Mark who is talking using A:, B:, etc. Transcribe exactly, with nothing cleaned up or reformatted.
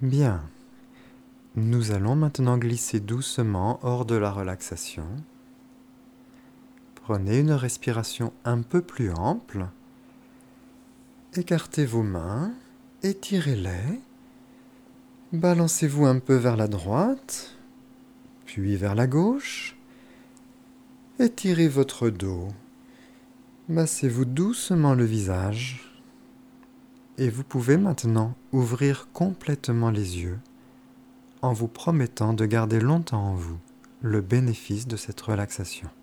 A: Bien. Nous allons maintenant glisser doucement hors de la relaxation. Prenez une respiration un peu plus ample. Écartez vos mains, étirez-les. Balancez-vous un peu vers la droite, puis vers la gauche. Étirez votre dos. Massez-vous doucement le visage. Et vous pouvez maintenant ouvrir complètement les yeux en vous promettant de garder longtemps en vous le bénéfice de cette relaxation.